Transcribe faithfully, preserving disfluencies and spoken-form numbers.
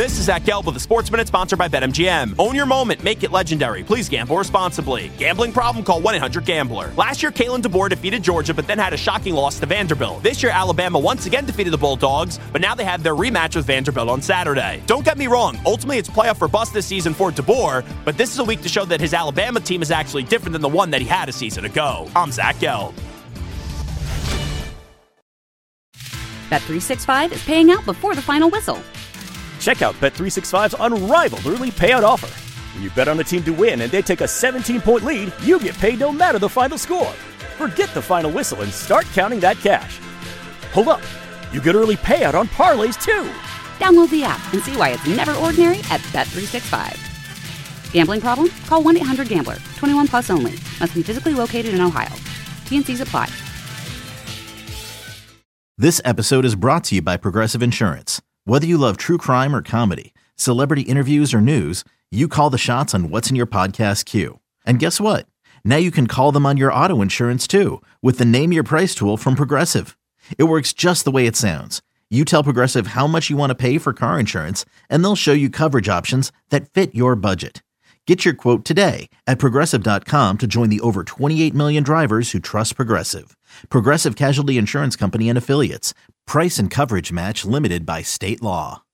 This is Zach Gelb with the Sports Minute, sponsored by BetMGM. Own your moment. Make it legendary. Please gamble responsibly. Gambling problem? Call one eight hundred gambler. Last year, Kalen DeBoer defeated Georgia, but then had a shocking loss to Vanderbilt. This year, Alabama once again defeated the Bulldogs, but now they have their rematch with Vanderbilt on Saturday. Don't get me wrong. Ultimately, it's playoff or bust this season for DeBoer, but this is a week to show that his Alabama team is actually different than the one that he had a season ago. I'm Zach Gelb. Bet three sixty-five is paying out before the final whistle. Check out Bet three sixty-five's unrivaled early payout offer. When you bet on a team to win and they take a seventeen-point lead, you get paid no matter the final score. Forget the final whistle and start counting that cash. Hold up. You get early payout on parlays, too. Download the app and see why it's never ordinary at Bet three sixty-five. Gambling problem? Call one eight hundred gambler. twenty-one plus only. Must be physically located in Ohio. T and C's apply. This episode is brought to you by Progressive Insurance. Whether you love true crime or comedy, celebrity interviews or news, you call the shots on what's in your podcast queue. And guess what? Now you can call them on your auto insurance too with the Name Your Price tool from Progressive. It works just the way it sounds. You tell Progressive how much you want to pay for car insurance, and they'll show you coverage options that fit your budget. Get your quote today at Progressive dot com to join the over twenty-eight million drivers who trust Progressive. Progressive Casualty Insurance Company and Affiliates. Price and coverage match limited by state law.